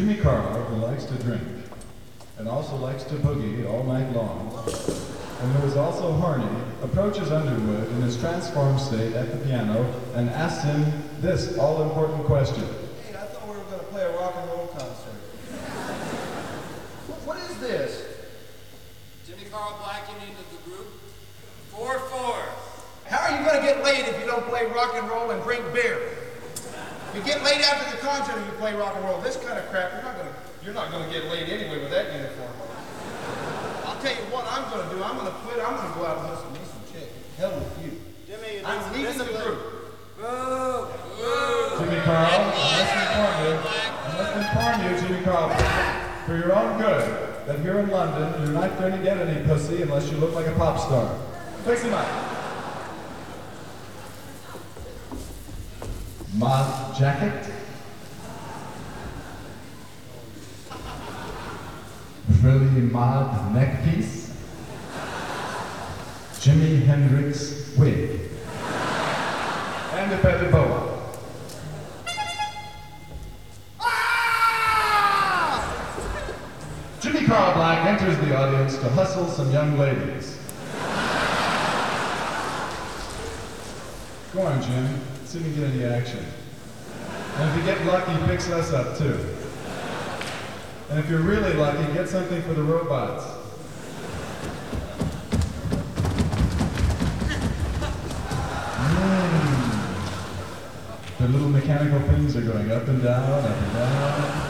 Jimmy Carl, who likes to drink, and also likes to boogie all night long, and who is also horny, approaches Underwood in his transformed state at the piano and asks him this all-important question. Hey, I thought we were going to play a rock and roll concert. What is this? Jimmy Carl Black into the group. 4-4. How are you going to get laid if you don't play rock and roll and drink beer? You get laid after the concert if you play rock and roll. This kind of crap, you're not going to get laid anyway with that uniform. I'll tell you what I'm going to do. I'm going to quit. I'm going to go out and hustle me some chick. Hell with you. Jimmy, I'm leaving the group. Boo! Boo! Jimmy Carl, I must inform you, Jimmy Carl, for your own good, that here in London, you're not going to get any pussy unless you look like a pop star. Fix him up. Moth jacket. Frilly mod neck piece. Jimi Hendrix wig. And a feather boa. Jimmy Carl Black enters the audience to hustle some young ladies. Go on, Jim. See if you can get any action. And if you get lucky, picks us up too. And if you're really lucky, get something for the robots. Their little mechanical things are going up and down, up and down.